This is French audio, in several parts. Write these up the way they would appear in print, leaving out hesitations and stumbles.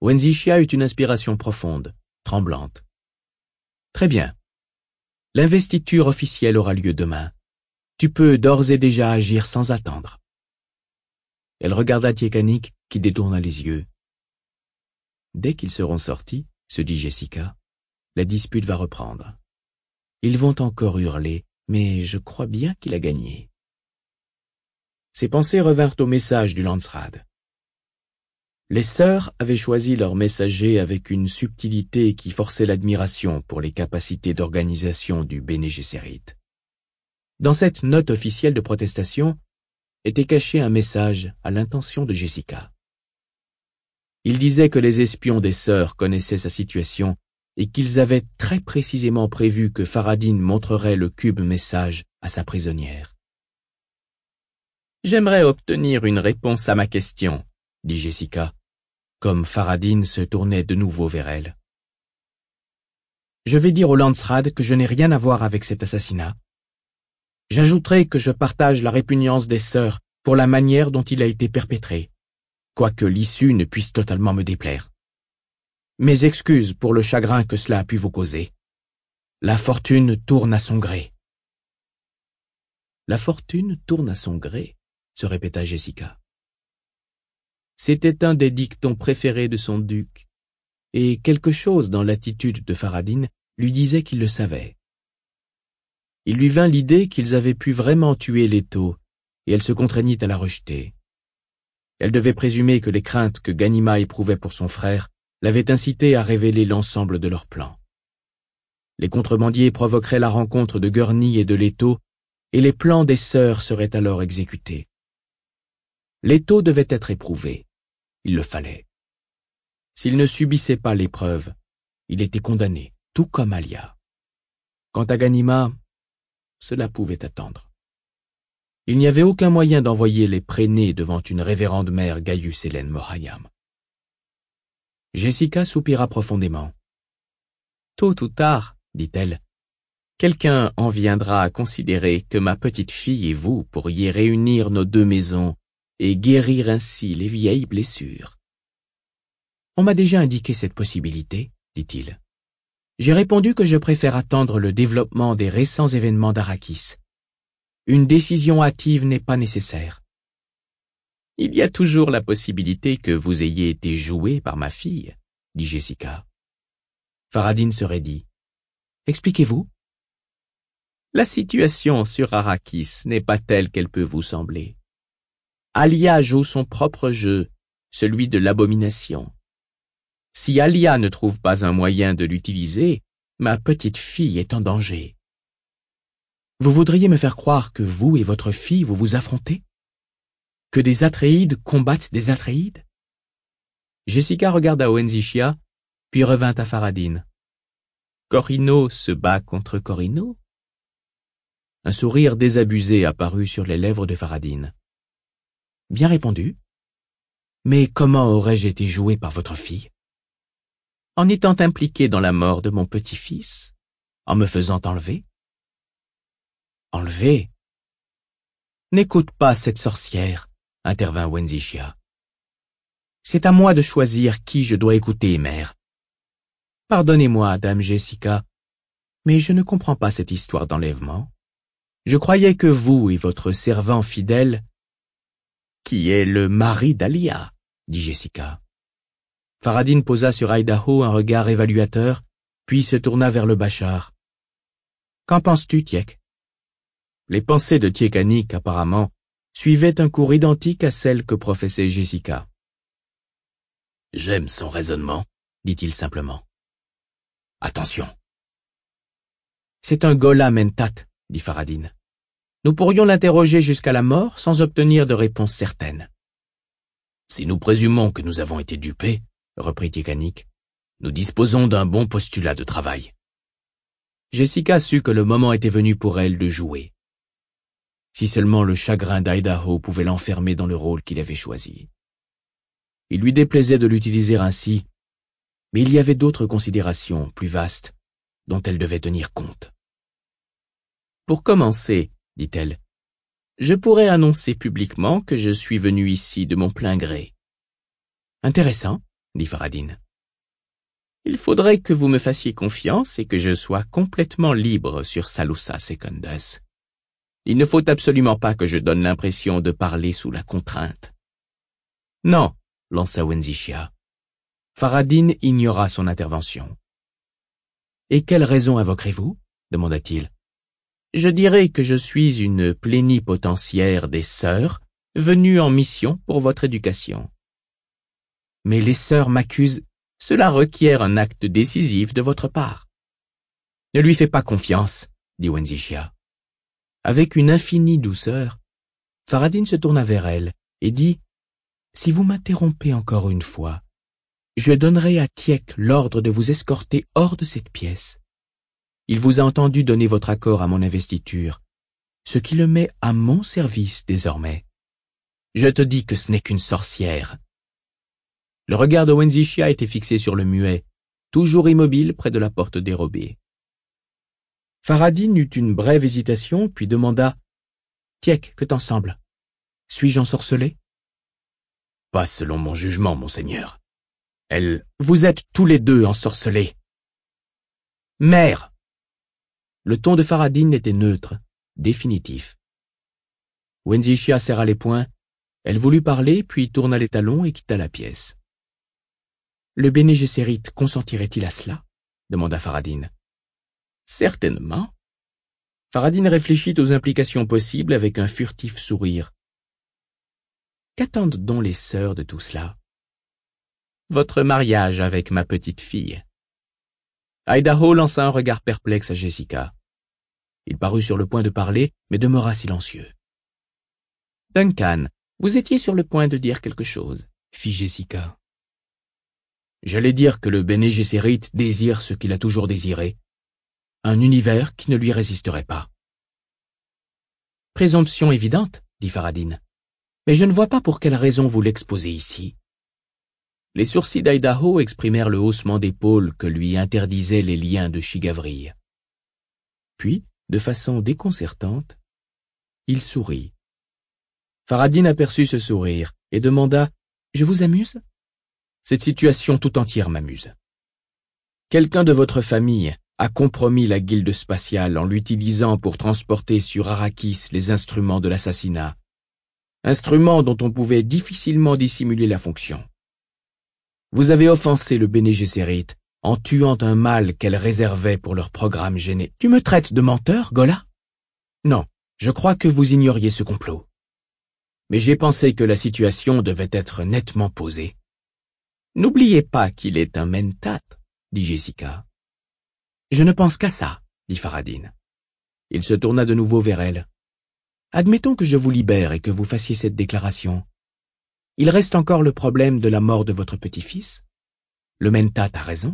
Wenzishia eut une inspiration profonde, tremblante. Très bien. L'investiture officielle aura lieu demain. Tu peux d'ores et déjà agir sans attendre. Elle regarda Tiekanik qui détourna les yeux. Dès qu'ils seront sortis, se dit Jessica, la dispute va reprendre. Ils vont encore hurler, mais je crois bien qu'il a gagné. Ses pensées revinrent au message du Landsraad. Les sœurs avaient choisi leur messager avec une subtilité qui forçait l'admiration pour les capacités d'organisation du Bene Gesserit. Dans cette note officielle de protestation était caché un message à l'intention de Jessica. Il disait que les espions des sœurs connaissaient sa situation et qu'ils avaient très précisément prévu que Faradine montrerait le cube message à sa prisonnière. « J'aimerais obtenir une réponse à ma question, » dit Jessica, comme Faradine se tournait de nouveau vers elle. « Je vais dire au Landsraad que je n'ai rien à voir avec cet assassinat. J'ajouterai que je partage la répugnance des sœurs pour la manière dont il a été perpétré, quoique l'issue ne puisse totalement me déplaire. Mes excuses pour le chagrin que cela a pu vous causer. La fortune tourne à son gré. » « La fortune tourne à son gré », se répéta Jessica. C'était un des dictons préférés de son duc, et quelque chose dans l'attitude de Faradine lui disait qu'il le savait. Il lui vint l'idée qu'ils avaient pu vraiment tuer Leto, et elle se contraignit à la rejeter. Elle devait présumer que les craintes que Ganima éprouvait pour son frère l'avaient incité à révéler l'ensemble de leur plan. Les contrebandiers provoqueraient la rencontre de Gurney et de Leto, et les plans des sœurs seraient alors exécutés. Leto devait être éprouvé. Il le fallait. S'il ne subissait pas l'épreuve, il était condamné, tout comme Alia. Quant à Ganima, cela pouvait attendre. Il n'y avait aucun moyen d'envoyer les prénés devant une révérende mère Gaius Hélène Morayam. Jessica soupira profondément. Tôt ou tard, dit-elle, quelqu'un en viendra à considérer que ma petite fille et vous pourriez réunir nos deux maisons et guérir ainsi les vieilles blessures. On m'a déjà indiqué cette possibilité, dit-il. J'ai répondu que je préfère attendre le développement des récents événements d'Arrakis. Une décision hâtive n'est pas nécessaire. Il y a toujours la possibilité que vous ayez été joué par ma fille, dit Jessica. Faradine se raidit. Expliquez-vous. La situation sur Arrakis n'est pas telle qu'elle peut vous sembler. Alia joue son propre jeu, celui de l'abomination. Si Alia ne trouve pas un moyen de l'utiliser, ma petite fille est en danger. Vous voudriez me faire croire que vous et votre fille vous vous affrontez? Que des Atréides combattent des Atréides? Jessica regarda Wenzishia, puis revint à Faradine. Corino se bat contre Corino? Un sourire désabusé apparut sur les lèvres de Faradine. Bien répondu. Mais comment aurais-je été joué par votre fille? En étant impliqué dans la mort de mon petit-fils? En me faisant enlever? Enlever? N'écoute pas cette sorcière, intervint Wenzishia. C'est à moi de choisir qui je dois écouter, mère. Pardonnez-moi, dame Jessica, mais je ne comprends pas cette histoire d'enlèvement. Je croyais que vous et votre servant fidèle, qui est le mari d'Alia, dit Jessica. Faradine posa sur Idaho un regard évaluateur, puis se tourna vers le Bachar. Qu'en penses-tu, Tiek? Les pensées de Tiekanik, apparemment, suivaient un cours identique à celle que professait Jessica. J'aime son raisonnement, dit-il simplement. Attention. C'est un Gola Mentat, dit Faradine. Nous pourrions l'interroger jusqu'à la mort sans obtenir de réponse certaine. Si nous présumons que nous avons été dupés, reprit Tiekanik, nous disposons d'un bon postulat de travail. Jessica sut que le moment était venu pour elle de jouer. Si seulement le chagrin d'Idaho pouvait l'enfermer dans le rôle qu'il avait choisi. Il lui déplaisait de l'utiliser ainsi, mais il y avait d'autres considérations plus vastes dont elle devait tenir compte. Pour commencer, dit-elle, je pourrais annoncer publiquement que je suis venu ici de mon plein gré. Intéressant, dit Faradine. Il faudrait que vous me fassiez confiance et que je sois complètement libre sur Salusa Secundus. Il ne faut absolument pas que je donne l'impression de parler sous la contrainte. Non, lança Wenzishia. Faradine ignora son intervention. Et quelle raison invoquerez-vous? Demanda-t-il. Je dirai que je suis une plénipotentiaire des sœurs, venue en mission pour votre éducation. Mais les sœurs m'accusent, cela requiert un acte décisif de votre part. Ne lui fais pas confiance, dit Wenzishia. Avec une infinie douceur, Faradine se tourna vers elle et dit « Si vous m'interrompez encore une fois, je donnerai à Tiek l'ordre de vous escorter hors de cette pièce. Il vous a entendu donner votre accord à mon investiture, ce qui le met à mon service désormais. Je te dis que ce n'est qu'une sorcière. » Le regard de Wenzishia était fixé sur le muet, toujours immobile près de la porte dérobée. Faradine eut une brève hésitation, puis demanda « Tiek, que t'en semble? Suis-je ensorcelé ?»« Pas selon mon jugement, monseigneur. Vous êtes tous les deux ensorcelés. »« Mère !» Le ton de Faradine était neutre, définitif. Wenzishia serra les poings, elle voulut parler, puis tourna les talons et quitta la pièce. Le Béné Gesserit consentirait-il à cela? Demanda Faradine. Certainement. Faradine réfléchit aux implications possibles avec un furtif sourire. Qu'attendent donc les sœurs de tout cela? Votre mariage avec ma petite fille. Idaho lança un regard perplexe à Jessica. Il parut sur le point de parler, mais demeura silencieux. Duncan, vous étiez sur le point de dire quelque chose, fit Jessica. J'allais dire que le Béné Gesserit désire ce qu'il a toujours désiré, un univers qui ne lui résisterait pas. Présomption évidente, dit Faradine, mais je ne vois pas pour quelle raison vous l'exposez ici. Les sourcils d'Idaho exprimèrent le haussement d'épaules que lui interdisaient les liens de chigavrille. Puis, de façon déconcertante, il sourit. Faradine aperçut ce sourire et demanda « Je vous amuse ?» Cette situation tout entière m'amuse. Quelqu'un de votre famille a compromis la guilde spatiale en l'utilisant pour transporter sur Arrakis les instruments de l'assassinat, instruments dont on pouvait difficilement dissimuler la fonction. Vous avez offensé le Béné Gesserit en tuant un mâle qu'elle réservait pour leur programme gêné. Tu me traites de menteur, Gola? Non, je crois que vous ignoriez ce complot. Mais j'ai pensé que la situation devait être nettement posée. N'oubliez pas qu'il est un mentat, dit Jessica. Je ne pense qu'à ça, dit Faradine. Il se tourna de nouveau vers elle. Admettons que je vous libère et que vous fassiez cette déclaration. Il reste encore le problème de la mort de votre petit-fils. Le mentat a raison.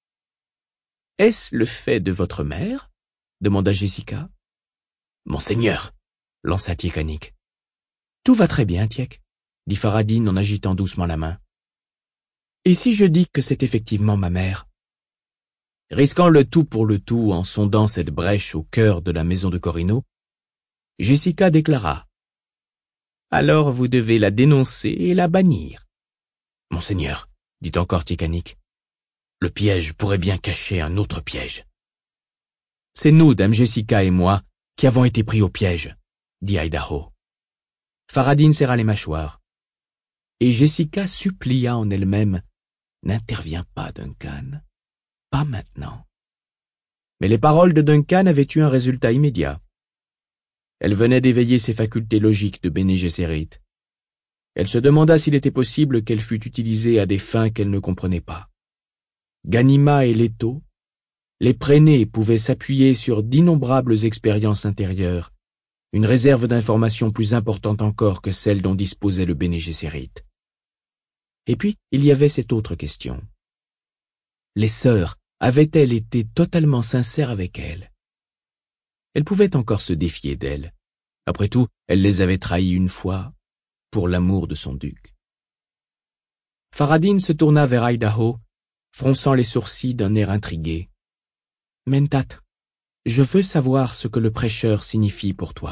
Est-ce le fait de votre mère? Demanda Jessica. Monseigneur, lança Tiekanik. Tout va très bien, Tiek, dit Faradine en agitant doucement la main. Et si je dis que c'est effectivement ma mère? Risquant le tout pour le tout en sondant cette brèche au cœur de la maison de Corino, Jessica déclara. Alors vous devez la dénoncer et la bannir. Monseigneur, dit encore Tiekanik, le piège pourrait bien cacher un autre piège. C'est nous, Dame Jessica et moi, qui avons été pris au piège, dit Idaho. Faradine serra les mâchoires, et Jessica supplia en elle-même. N'interviens pas, Duncan. Pas maintenant. Mais les paroles de Duncan avaient eu un résultat immédiat. Elle venait d'éveiller ses facultés logiques de Béné Gesserit. Elle se demanda s'il était possible qu'elle fût utilisée à des fins qu'elle ne comprenait pas. Ganima et Leto, les prénés pouvaient s'appuyer sur d'innombrables expériences intérieures, une réserve d'informations plus importante encore que celle dont disposait le Béné Gesserit. Et puis, il y avait cette autre question. Les sœurs avaient-elles été totalement sincères avec elle? Elle pouvait encore se défier d'elles. Après tout, elle les avait trahies une fois, pour l'amour de son duc. Faradine se tourna vers Idaho, fronçant les sourcils d'un air intrigué. « Mentat, je veux savoir ce que le prêcheur signifie pour toi. »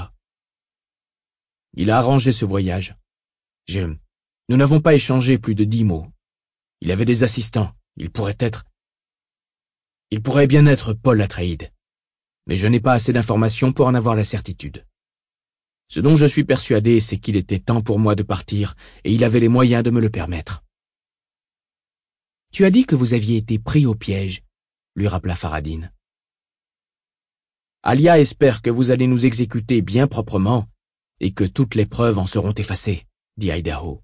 Il a arrangé ce voyage. Nous n'avons pas échangé plus de 10 mots. Il avait des assistants. Il pourrait bien être Paul Atreides. Mais je n'ai pas assez d'informations pour en avoir la certitude. Ce dont je suis persuadé, c'est qu'il était temps pour moi de partir, et il avait les moyens de me le permettre. Tu as dit que vous aviez été pris au piège, lui rappela Faradine. Alia espère que vous allez nous exécuter bien proprement, et que toutes les preuves en seront effacées, dit Idaho.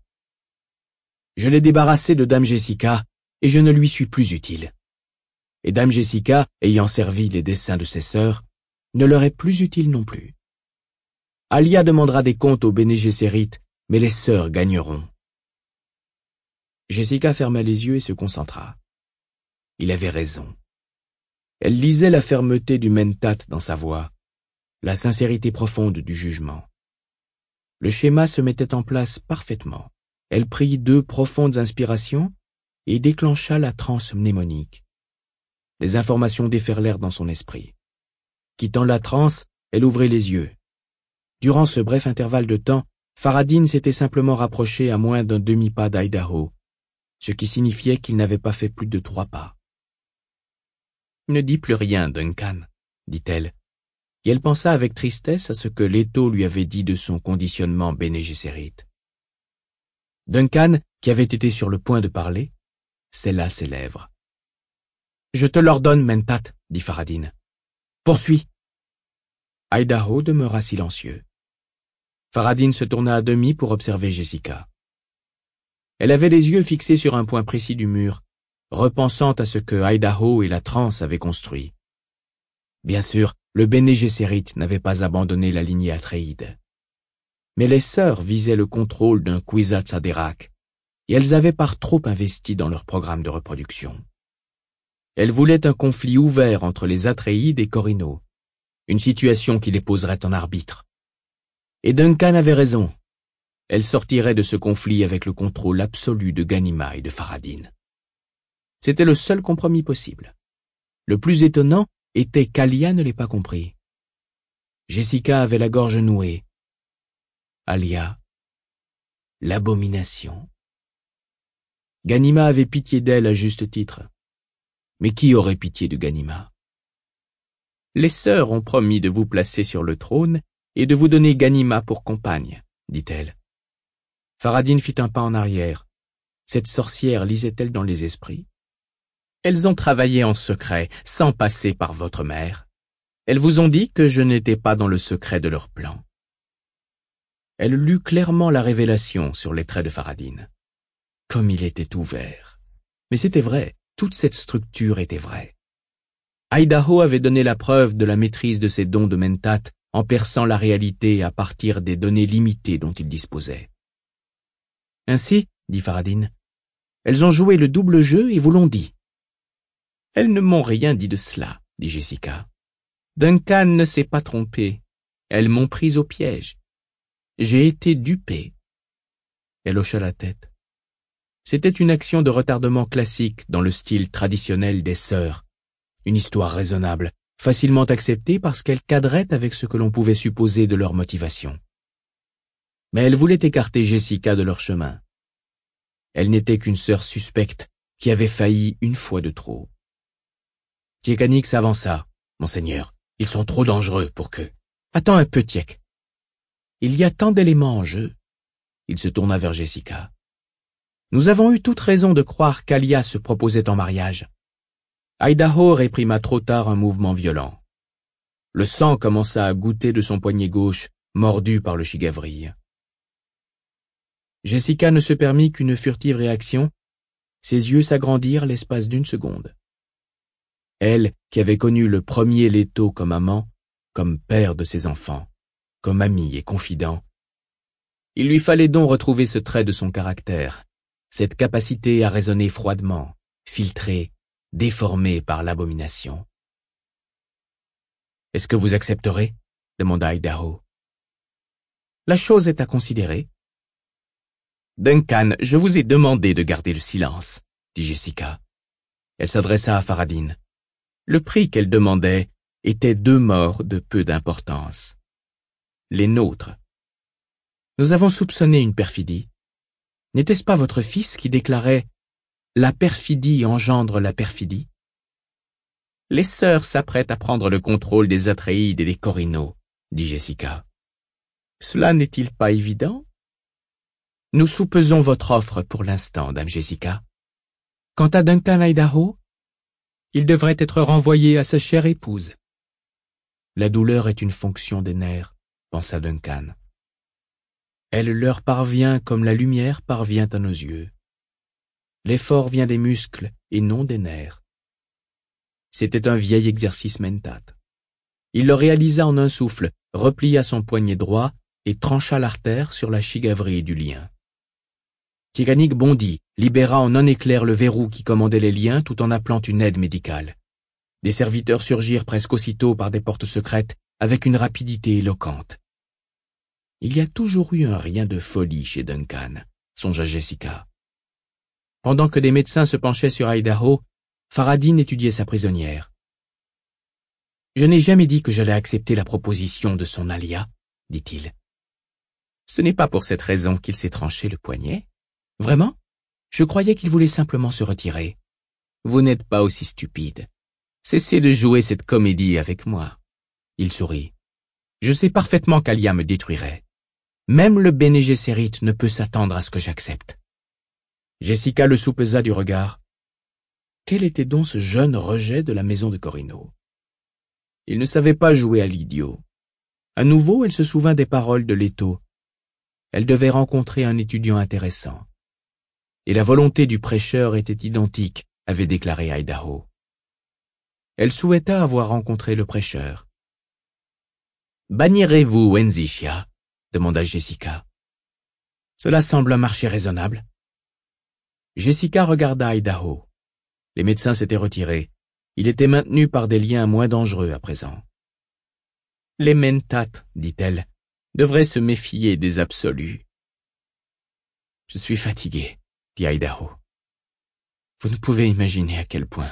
Je l'ai débarrassé de Dame Jessica, et je ne lui suis plus utile. Et Dame Jessica, ayant servi les desseins de ses sœurs, ne leur est plus utile non plus. Alia demandera des comptes aux Bene Gesserit, mais les sœurs gagneront. Jessica ferma les yeux et se concentra. Il avait raison. Elle lisait la fermeté du mentat dans sa voix, la sincérité profonde du jugement. Le schéma se mettait en place parfaitement. Elle prit 2 profondes inspirations et déclencha la transe mnémonique. Les informations déferlèrent dans son esprit. Quittant la transe, elle ouvrit les yeux. Durant ce bref intervalle de temps, Faradine s'était simplement rapproché à moins d'un demi-pas d'Idaho, ce qui signifiait qu'il n'avait pas fait plus de 3 pas. « Ne dis plus rien, Duncan, » dit-elle, et elle pensa avec tristesse à ce que Leto lui avait dit de son conditionnement Bene Gesserit. Duncan, qui avait été sur le point de parler, sella ses lèvres. « Je te l'ordonne, mentat, » dit Faradine. « Poursuis. » Idaho demeura silencieux. Faradine se tourna à demi pour observer Jessica. Elle avait les yeux fixés sur un point précis du mur, repensant à ce que Idaho et la transe avaient construit. Bien sûr, le Bene Gesserit n'avait pas abandonné la lignée Atreides. Mais les sœurs visaient le contrôle d'un Kwisatz Haderach, et elles avaient par trop investi dans leur programme de reproduction. Elles voulaient un conflit ouvert entre les Atreides et Corino, une situation qui les poserait en arbitre. Et Duncan avait raison. Elles sortiraient de ce conflit avec le contrôle absolu de Ganima et de Faradine. C'était le seul compromis possible. Le plus étonnant était qu'Alia ne l'ait pas compris. Jessica avait la gorge nouée. Alia, l'abomination. Ganima avait pitié d'elle à juste titre. Mais qui aurait pitié de Ganima? Les sœurs ont promis de vous placer sur le trône et de vous donner Ganima pour compagne, dit-elle. Faradine fit un pas en arrière. Cette sorcière lisait-elle dans les esprits? Elles ont travaillé en secret, sans passer par votre mère. Elles vous ont dit que je n'étais pas dans le secret de leur plan. Elle lut clairement la révélation sur les traits de Faradine. Comme il était ouvert. Mais c'était vrai, toute cette structure était vraie. Idaho avait donné la preuve de la maîtrise de ses dons de mentat en perçant la réalité à partir des données limitées dont il disposait. Ainsi, dit Faradine, elles ont joué le double jeu et vous l'ont dit. Elles ne m'ont rien dit de cela, dit Jessica. Duncan ne s'est pas trompé. Elles m'ont prise au piège. J'ai été dupée. Elle hocha la tête. C'était une action de retardement classique dans le style traditionnel des sœurs. Une histoire raisonnable, facilement acceptée parce qu'elle cadrait avec ce que l'on pouvait supposer de leur motivation. Mais elle voulait écarter Jessica de leur chemin. Elle n'était qu'une sœur suspecte qui avait failli une fois de trop. Tiekanix s'avança. « Monseigneur, ils sont trop dangereux pour que... » « Attends un peu, Tiek. Il y a tant d'éléments en jeu. » Il se tourna vers Jessica. « Nous avons eu toute raison de croire qu'Alia se proposait en mariage. » Idaho réprima trop tard un mouvement violent. Le sang commença à goutter de son poignet gauche, mordu par le chigavrille. Jessica ne se permit qu'une furtive réaction. Ses yeux s'agrandirent l'espace d'une seconde. Elle, qui avait connu le premier Leto comme amant, comme père de ses enfants, comme ami et confident, il lui fallait donc retrouver ce trait de son caractère, cette capacité à raisonner froidement, filtrée, déformée par l'abomination. « Est-ce que vous accepterez ?» demanda Idaho. « La chose est à considérer. »« Duncan, je vous ai demandé de garder le silence, » dit Jessica. Elle s'adressa à Faradine. Le prix qu'elle demandait était 2 morts de peu d'importance. Les nôtres. Nous avons soupçonné une perfidie. N'était-ce pas votre fils qui déclarait la perfidie engendre la perfidie? Les sœurs s'apprêtent à prendre le contrôle des Atréides et des Corhinnos, dit Jessica. Cela n'est-il pas évident? Nous soupesons votre offre pour l'instant, dame Jessica. Quant à Duncan Idaho, il devrait être renvoyé à sa chère épouse. La douleur est une fonction des nerfs, pensa Duncan. Elle leur parvient comme la lumière parvient à nos yeux. L'effort vient des muscles et non des nerfs. C'était un vieil exercice mentat. Il le réalisa en un souffle, replia son poignet droit et trancha l'artère sur la chigaverie du lien. Tyekanik bondit, libéra en un éclair le verrou qui commandait les liens tout en appelant une aide médicale. Des serviteurs surgirent presque aussitôt par des portes secrètes avec une rapidité éloquente. Il y a toujours eu un rien de folie chez Duncan, songea Jessica. Pendant que des médecins se penchaient sur Idaho, Faradine étudiait sa prisonnière. « Je n'ai jamais dit que j'allais accepter la proposition de son alia, dit-il. Ce n'est pas pour cette raison qu'il s'est tranché le poignet. Vraiment? Je croyais qu'il voulait simplement se retirer. Vous n'êtes pas aussi stupide. Cessez de jouer cette comédie avec moi. » Il sourit. « Je sais parfaitement qu'Alia me détruirait. Même le Bene Gesserit ne peut s'attendre à ce que j'accepte. » Jessica le soupesa du regard. Quel était donc ce jeune rejet de la maison de Corhinnos? Il ne savait pas jouer à l'idiot. À nouveau, elle se souvint des paroles de Leto. Elle devait rencontrer un étudiant intéressant. Et la volonté du prêcheur était identique, avait déclaré Idaho. Elle souhaita avoir rencontré le prêcheur. « Bannirez-vous Wenzishia ?» demanda Jessica. Cela semble un marché raisonnable. Jessica regarda Idaho. Les médecins s'étaient retirés. Il était maintenu par des liens moins dangereux à présent. « Les mentats, dit-elle, devraient se méfier des absolus. »« Je suis fatigué, dit Idaho. Vous ne pouvez imaginer à quel point. »«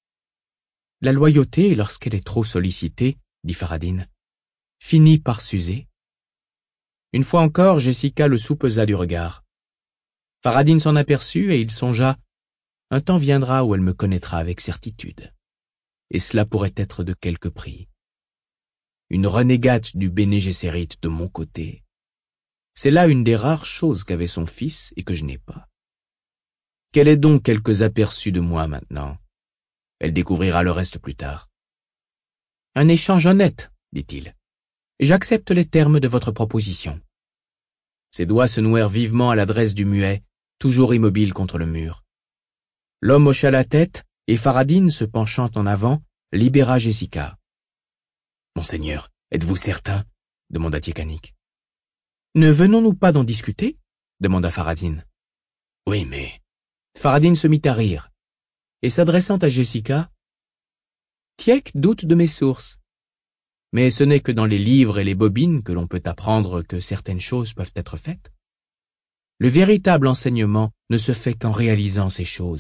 La loyauté, lorsqu'elle est trop sollicitée, dit Faradine, finit par s'user. » Une fois encore, Jessica le soupesa du regard. Faradine s'en aperçut et il songea « Un temps viendra où elle me connaîtra avec certitude. Et cela pourrait être de quelque prix. Une renégate du Bene Gesserit de mon côté. C'est là une des rares choses qu'avait son fils et que je n'ai pas. Qu'elle ait donc quelques aperçus de moi maintenant. Elle découvrira le reste plus tard. Un échange honnête, dit-il. J'accepte les termes de votre proposition. Ses doigts se nouèrent vivement à l'adresse du muet, toujours immobile contre le mur. L'homme hocha la tête et Faradine, se penchant en avant, libéra Jessica. « Monseigneur, êtes-vous certain ?» demanda Tyekanik. « Ne venons-nous pas d'en discuter ?» demanda Faradine. « Oui, mais... » Faradine se mit à rire, et s'adressant à Jessica, « Tyek doute de mes sources. Mais ce n'est que dans les livres et les bobines que l'on peut apprendre que certaines choses peuvent être faites. Le véritable enseignement ne se fait qu'en réalisant ces choses. »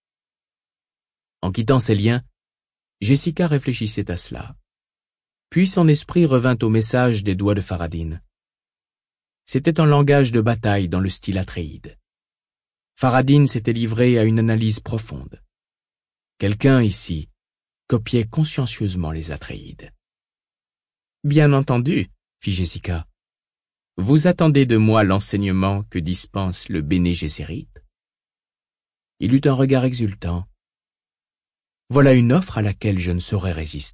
En quittant ses liens, Jessica réfléchissait à cela. Puis son esprit revint au message des doigts de Faradine. C'était un langage de bataille dans le style atréide. Faradine s'était livré à une analyse profonde. Quelqu'un ici copiait consciencieusement les Atréides. « Bien entendu, fit Jessica. Vous attendez de moi l'enseignement que dispense le Bene Gesserit ?» Il eut un regard exultant. « Voilà une offre à laquelle je ne saurais résister. »